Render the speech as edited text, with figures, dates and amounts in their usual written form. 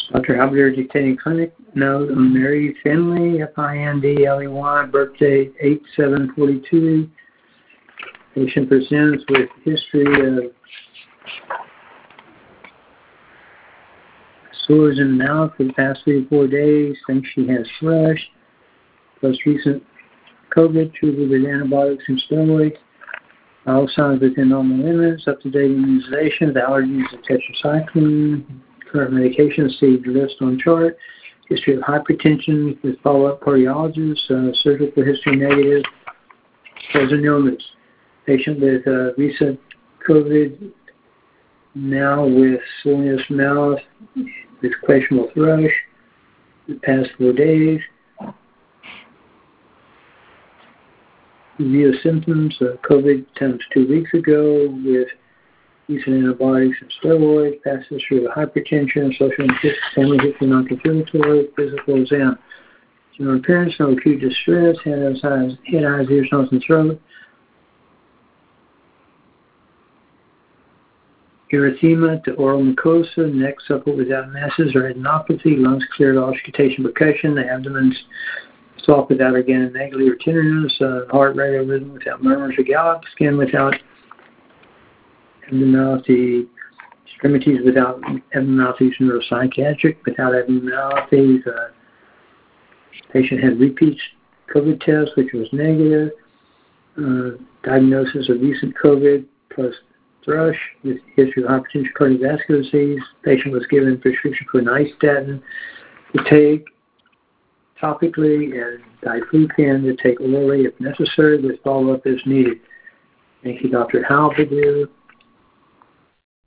Dr. Halberdier dictating clinic note on Mary Finley, F-I-N-D-L-E-Y, birthday 8/7/42. Patient presents with history of sores in the mouth for the past 3 to 4 days. Thinks she has thrush, plus recent COVID treated with antibiotics and steroids. All signs within normal limits. Up-to-date immunizations, allergies to tetracycline. Current medications, see the list on chart. History of hypertension with follow-up cardiologist. Surgical history negative. Present illness. Patient with recent COVID, now with soreness mouth, with questionable thrush, the past 4 days. Review of symptoms of COVID times 2 weeks ago with recent antibiotics and steroids, past history of hypertension, social and family history non-confirmatory, physical exam. General appearance, no acute distress, head, eyes, ears, nose, and throat. Erythema to oral mucosa, neck supple without masses or adenopathy, lungs cleared, auscultation, percussion, the abdomen soft without organomegaly or tenderness, heart regular rhythm without murmurs or gallop, skin without abnormality, extremities without abnormalities, neuropsychiatric without abnormalities. Patient had repeat COVID test, which was negative. Diagnosis of recent COVID plus thrush with history of hypertension, cardiovascular disease. Patient was given prescription for nystatin to take topically and diflucan to take orally if necessary, with follow-up as needed. Thank you, Dr. Halberdier.